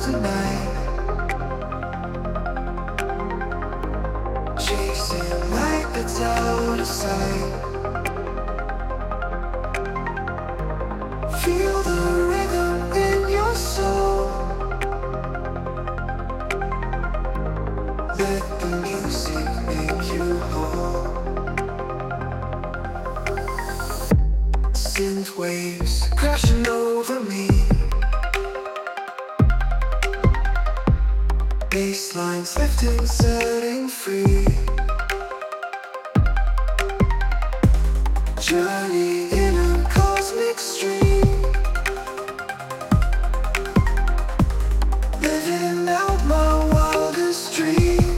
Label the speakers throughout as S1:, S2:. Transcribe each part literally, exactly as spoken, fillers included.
S1: tonight, chasing light that's out of sight. Feel the rhythm in your soul. Let the music make you whole. Synth waves crashing over me, bass lines lifting, setting free. Journey in a cosmic stream, living out my wildest dream.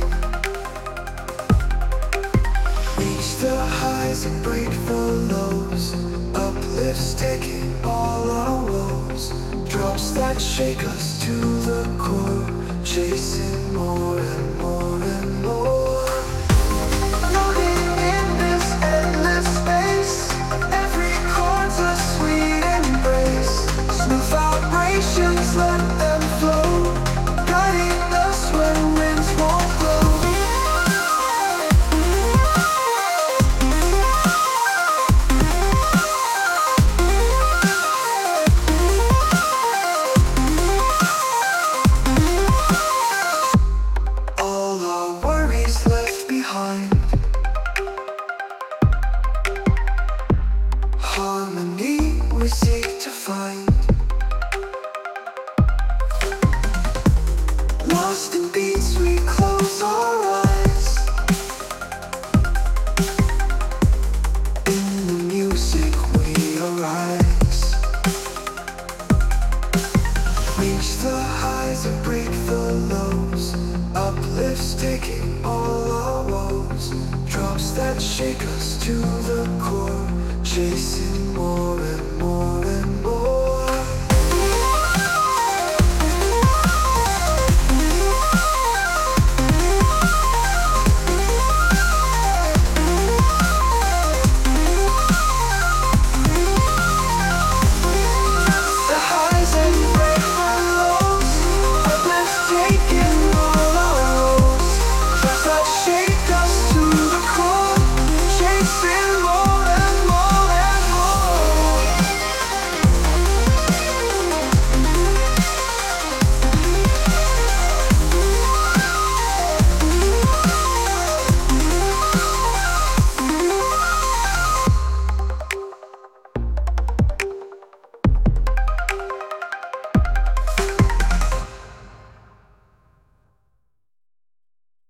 S1: Reach the highs and break the lows, uplifts taking all our woes. Drops that shake us to the core, chasing more and more and more. Floating in this endless space, every chord's a sweet embrace. Smooth vibrations, let them flow, guiding us when winds won't blow. Harmony we seek to find, lost in beats we close our eyes. In the music we arise, reach the highs and break the lows, uplifts taking all our woes. Drops that shake us to the core, chasing